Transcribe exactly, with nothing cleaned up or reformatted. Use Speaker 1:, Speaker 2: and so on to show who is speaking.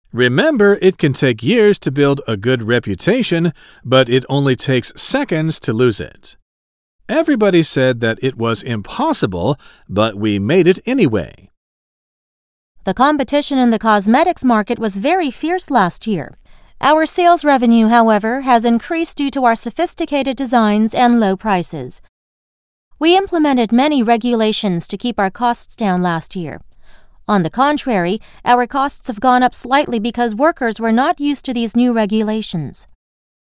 Speaker 1: Remember, it can take years to build a good reputation, but it only takes seconds to lose it. Everybody said that it was impossible, but we made it anyway.
Speaker 2: The competition in the cosmetics market was very fierce last year. Our sales revenue, however, has increased due to our sophisticated designs and low prices. We implemented many regulations to keep our costs down last year. On the contrary, our costs have gone up slightly because workers were not used to these new regulations.